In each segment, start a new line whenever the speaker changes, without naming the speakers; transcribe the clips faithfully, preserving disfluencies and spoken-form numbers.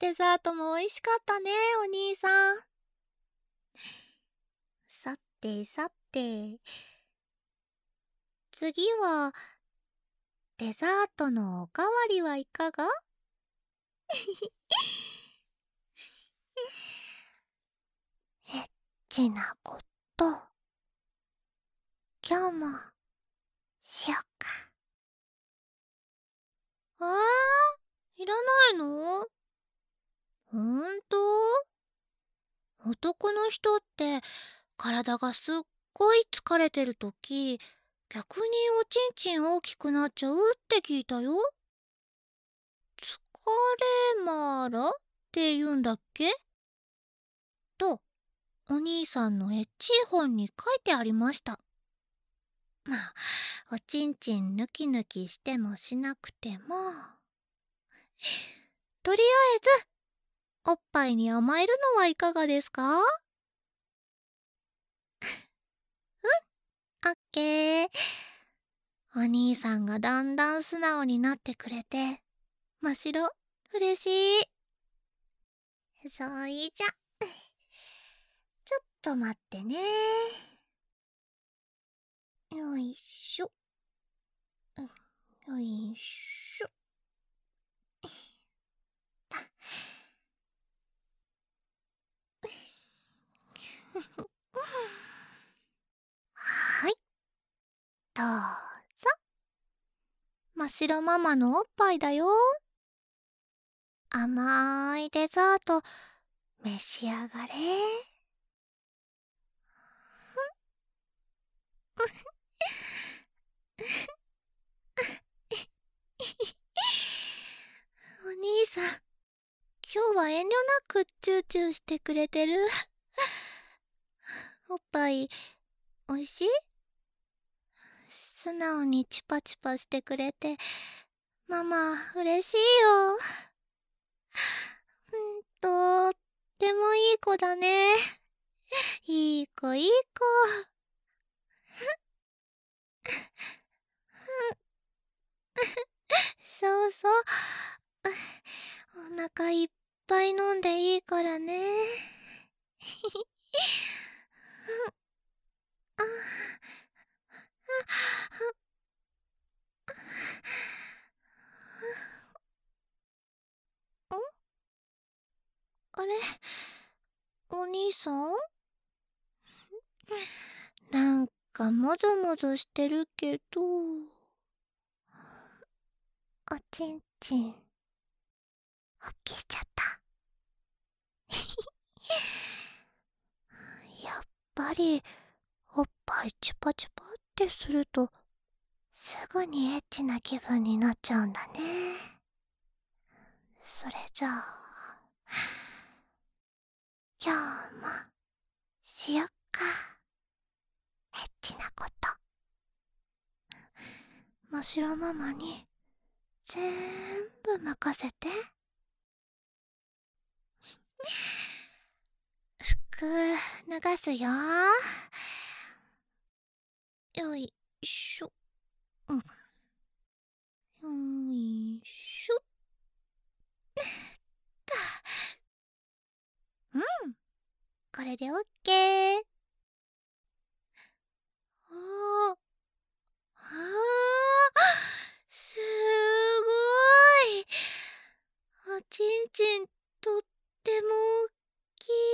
デザートも美味しかったね、お兄さん。さてさて、次はデザートのおかわりはいかが？エッチなこと、今日もしよっか。あー、いらないの？ほんと？男の人って体がすっごい疲れてるとき、逆におちんちん大きくなっちゃうって聞いたよ。疲れまらって言うんだっけと、お兄さんのエッチい本に書いてありました。まあ、おちんちん抜き抜きしてもしなくても、とりあえず、おっぱいに甘えるのはいかがですか？うん、オッケー。お兄さんがだんだん素直になってくれて、ましろ、嬉しい。そいじゃ、ちょっと待ってね。よいしょ。よいしょ。はい。どうぞ。ましろママのおっぱいだよ。甘いデザート、召し上がれ。お兄さん、今日は遠慮なくチューチューしてくれてる。おっぱい、おいしい？素直にチュパチュパしてくれて、ママ、嬉しいよ。うん、とってもいい子だね。いい子いい子。そうそう。お腹いっぱい飲んでいいからね。ああれ、お兄さん？なんかもぞもぞしてるけど、おちんちん、発揮しちゃった。やっぱり、おっぱいチュパチュパってすると、すぐにエッチな気分になっちゃうんだね。それじゃあ、今日も、しよっか。エッチなこと。ましろママに、ぜーんぶ任せて。服、脱がすよ。よいしょ。うん。よいしょ。うん。これでオッケー。おー。あー。すごい。おちんちん、とっても大きい。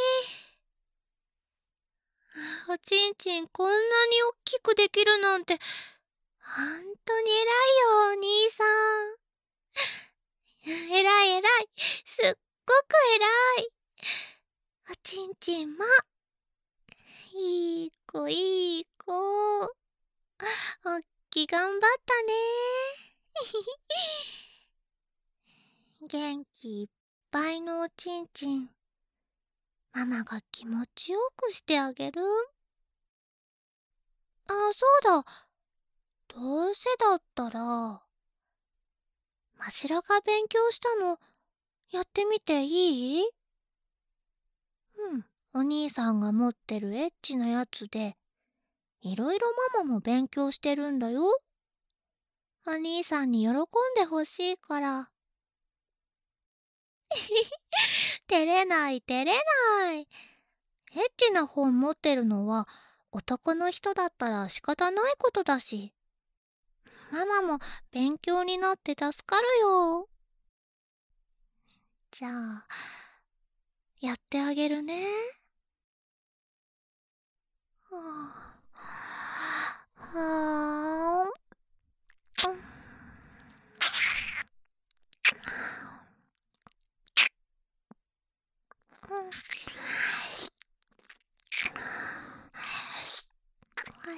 おちんちんこんなに大きくできるなんて、ほんとに偉いよ、お兄さん。偉い偉い。すっごく偉い。おちんちんも、いい子いい子。おっき頑張ったね。元気いっぱいのおちんちん、ママが気持ちよくしてあげる。あ、そうだ。どうせだったら、ましろが勉強したの、やってみていい？うん、お兄さんが持ってるエッチなやつで、いろいろママも勉強してるんだよ。お兄さんに喜んでほしいから。 照れない照れない。エッチな本持ってるのは男の人だったら仕方ないことだし、ママも勉強になって助かるよ。じゃあ、やってあげるね。はあ、はあ、うん、うん、はい。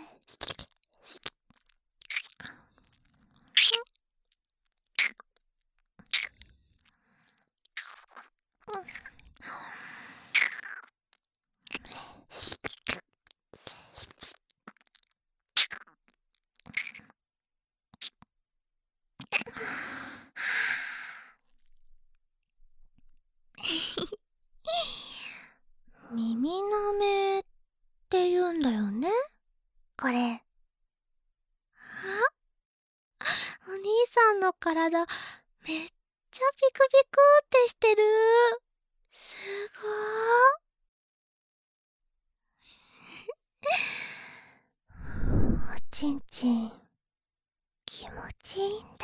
耳なめって言うんだよね、これ。お兄さんの体、めっちゃピクピクってしてる。すごー。おちんちん、気持ちいいんだ。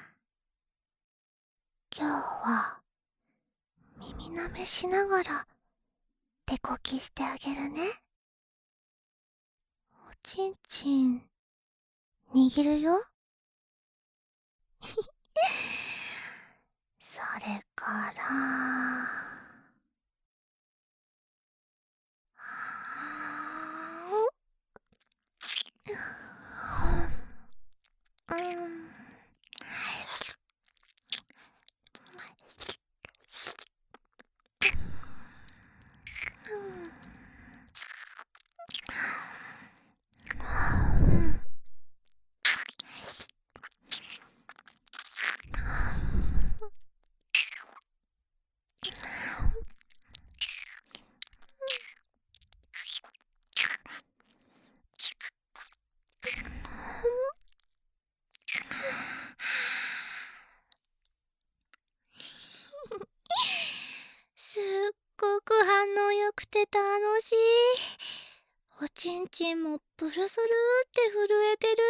今日は、耳なめしながら、手こきしてあげるね。おちんちん、握るよ。それから、うん。すっごく反応良くて楽しい。おちんちんもブルブルって震えてる。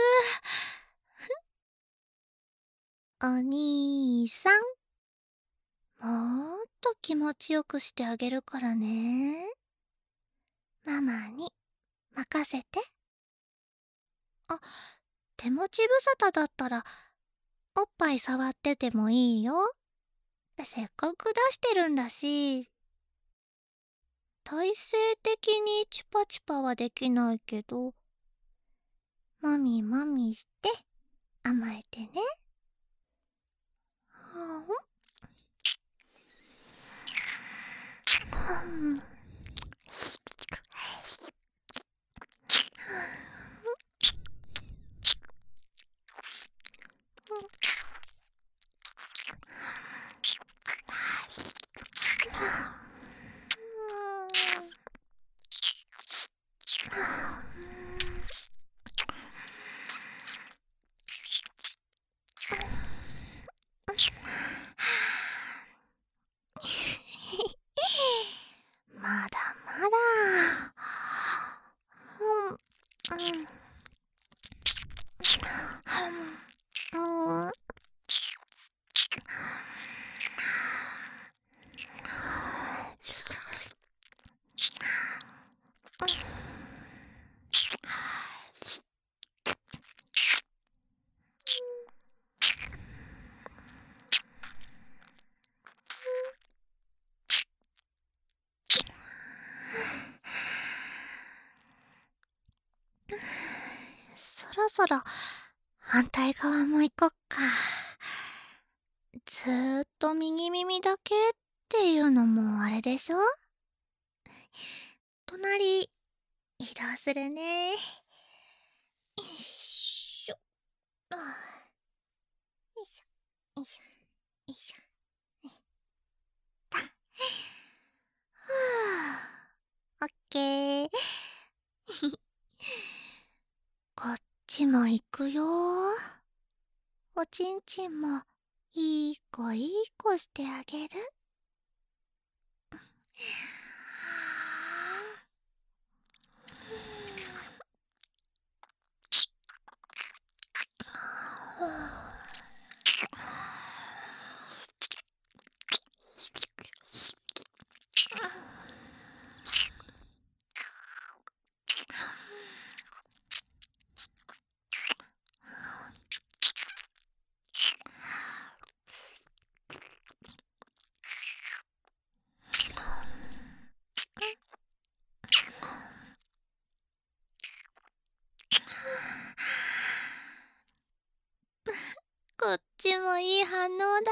お兄さん、もっと気持ちよくしてあげるからね。ママに任せて。あ、手持ち無沙汰だったらおっぱい触っててもいいよ。せっかく出してるんだし。体勢的にチュパチュパはできないけど、もみもみして甘えてね。はん、うん、まだまだ。うん、うん、うん、そろそろ反対側も行こっか。ずーっと右耳だけっていうのもあれでしょ。隣移動するね。よいしょ。あー、よいしょよいしょよいしょ。はあ、オッケー。こっちも行くよ。おちんちんもいい子いい子してあげる。 こっちもいい反応だ。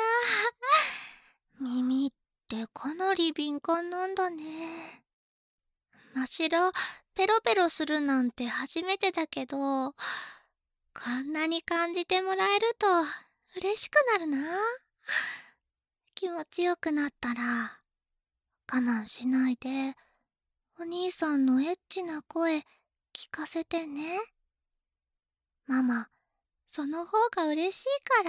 耳ってかなり敏感なんだね。ましろペロペロするなんて初めてだけど、こんなに感じてもらえると嬉しくなるな。気持ちよくなったら我慢しないでお兄さんのエッチな声聞かせてね。ママ、その方が嬉しいから。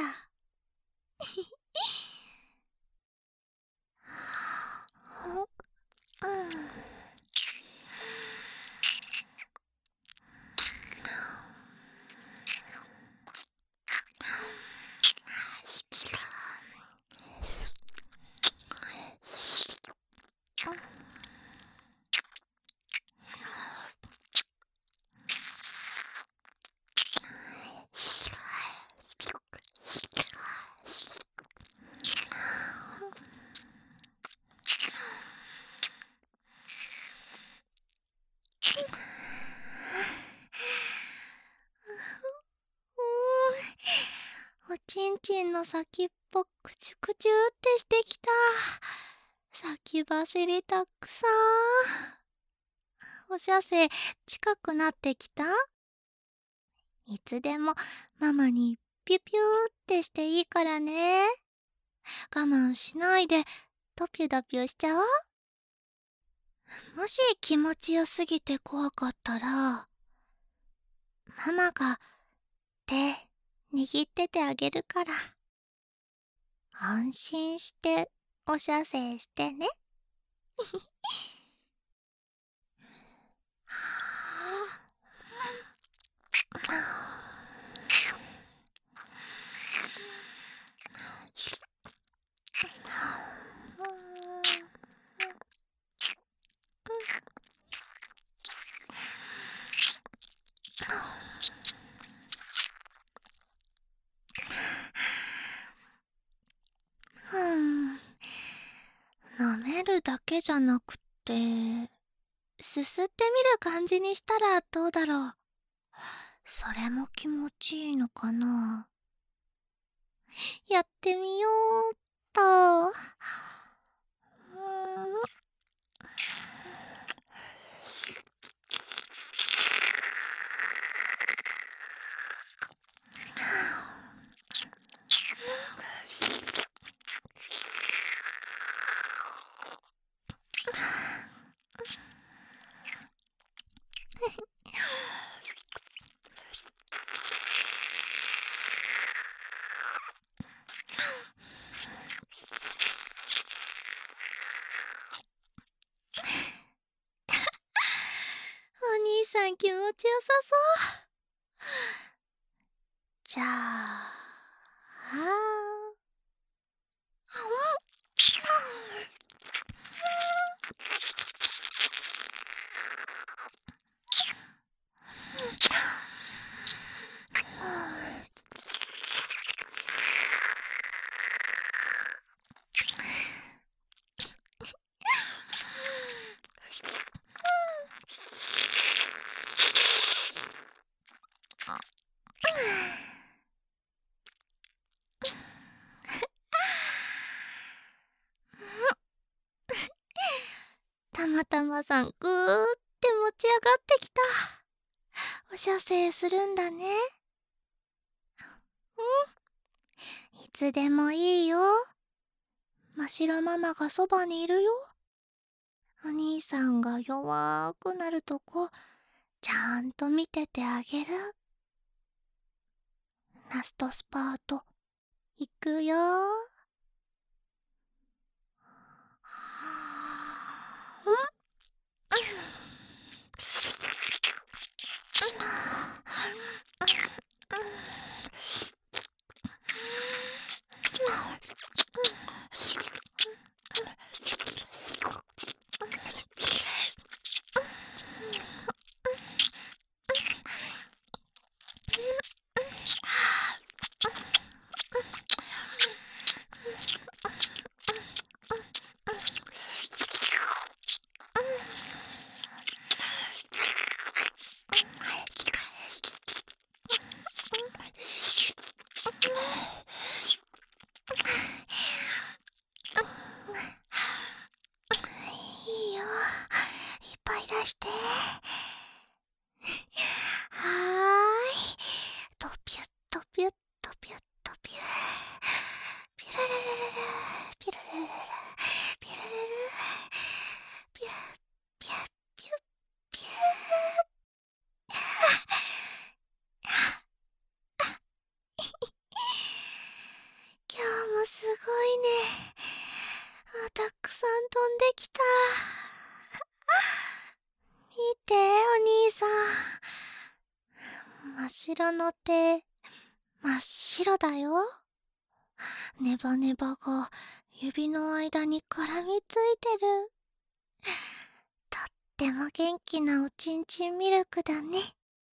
おちんちんの先っぽくちゅくちゅってしてきた。先走りたくさん。おしゃせ近くなってきた？いつでもママにピュピューってしていいからね。我慢しないでドピュドピュしちゃおう。もし気持ちよすぎて怖かったら、ママが手握っててあげるから。安心しておしゃせいしてね。うん、舐めるだけじゃなくて、すすってみる感じにしたらどうだろう。それも気持ちいいのかな。やってみようっと。お兄さん気持ちよさそう。じゃあ、たまたまさんぐーって持ち上がってきた。おしゃせいするんだね。うん、いつでもいいよ。ましろママがそばにいるよ。お兄さんが弱くなるとこちゃんと見ててあげる。ラストスパートいくよ。 飛んできた。見て、お兄さん。真っ白の手、真っ白だよ。ネバネバが指の間に絡みついてる。とっても元気なおちんちんミルクだね。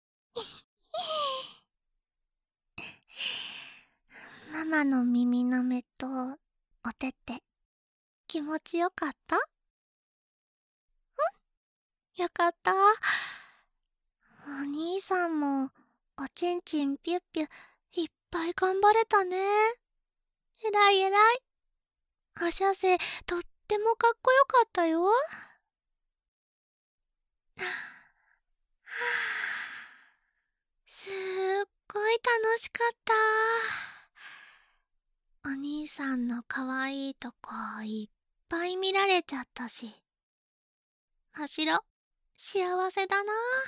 ママの耳の目とお手手、気持ちよかった？よかった。お兄さんもおちんちんピュッピュいっぱい頑張れたね。えらいえらい。おしゃせとってもかっこよかったよ。すっごい楽しかった。お兄さんのかわいいとこいっぱい見られちゃったし、ましろ幸せだな。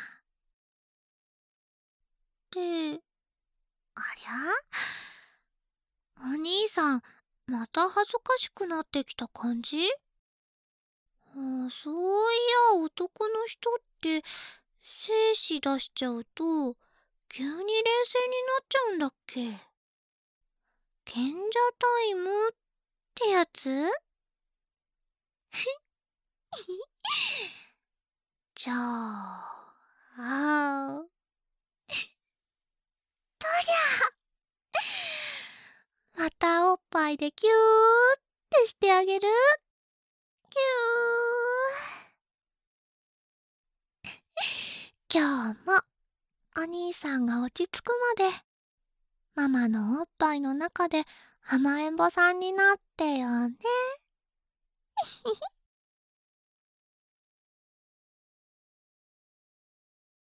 って、ありゃ？お兄さん、また恥ずかしくなってきた感じ？あ、そういや男の人って精子出しちゃうと急に冷静になっちゃうんだっけ？賢者タイムってやつ？じゃあ、あーとりゃまたおっぱいでキューってしてあげる。キュー。今日もお兄さんが落ち着くまでママのおっぱいの中で甘えん坊さんになってよね。